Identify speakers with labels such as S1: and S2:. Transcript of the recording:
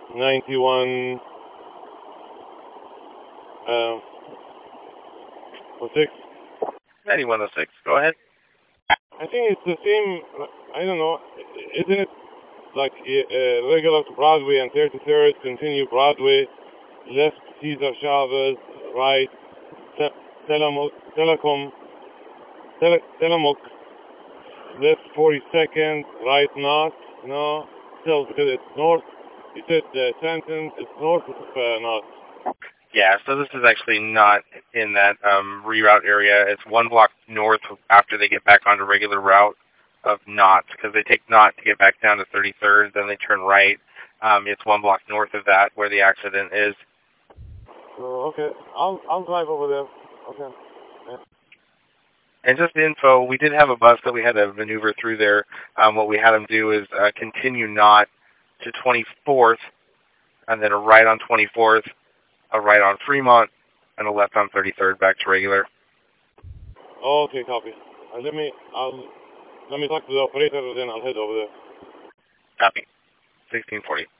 S1: 91, 06.
S2: 9106. Go ahead.
S1: I think it's the same, I don't know, isn't it like regular to Broadway and 33rd, continue Broadway, left Cesar Chavez, right, Telemok, left 42nd, right north, no, still because it's north, you said the sentence, it's north of north.
S2: Yeah, so this is actually not in that reroute area. It's one block north after they get back onto regular route of Knott, because they take Knott to get back down to 33rd, then they turn right. It's one block north of that where the accident is.
S1: Oh, okay, I'll drive over there. Okay. Yeah.
S2: And just info, we did have a bus that we had to maneuver through there. What we had them do is continue Knott to 24th, and then a right on 24th, a right on Fremont, and a left on 33rd back to regular.
S1: Okay, copy. Let me talk to the operator, then I'll head over there.
S2: Copy. 1640.